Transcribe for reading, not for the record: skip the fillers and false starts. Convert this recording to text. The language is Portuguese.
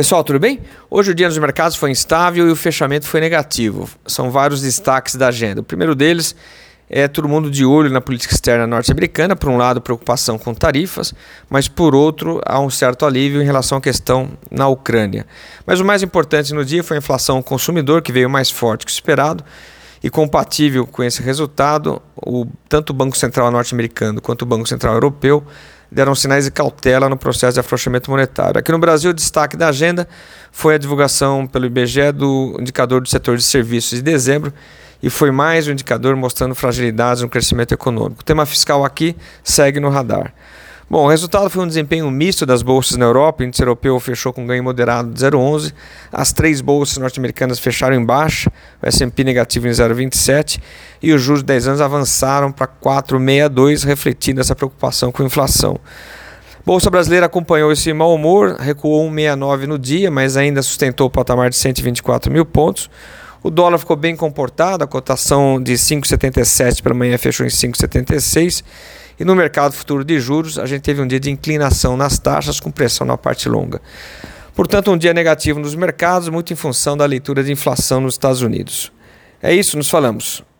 Pessoal, tudo bem? Hoje o dia nos mercados foi instável e o fechamento foi negativo. São vários destaques da agenda. O primeiro deles é todo mundo de olho na política externa norte-americana. Por um lado, preocupação com tarifas, mas por outro, há um certo alívio em relação à questão na Ucrânia. Mas o mais importante no dia foi a inflação ao consumidor, que veio mais forte que o esperado. E compatível com esse resultado, tanto o Banco Central norte-americano quanto o Banco Central europeu deram sinais de cautela no processo de afrouxamento monetário. Aqui no Brasil, o destaque da agenda foi a divulgação pelo IBGE do indicador do setor de serviços de dezembro, e foi mais um indicador mostrando fragilidades no crescimento econômico. O tema fiscal aqui segue no radar. Bom, o resultado foi um desempenho misto das bolsas na Europa. O índice europeu fechou com ganho moderado de 0,11. As três bolsas norte-americanas fecharam em baixa, o S&P negativo em 0,27 e os juros de 10 anos avançaram para 4,62, refletindo essa preocupação com a inflação. A Bolsa brasileira acompanhou esse mau humor, recuou 1,69 no dia, mas ainda sustentou o patamar de 124 mil pontos. O dólar ficou bem comportado, a cotação de 5,77 pela manhã fechou em 5,76. E no mercado futuro de juros, a gente teve um dia de inclinação nas taxas com pressão na parte longa. Portanto, um dia negativo nos mercados, muito em função da leitura de inflação nos Estados Unidos. É isso, nos falamos.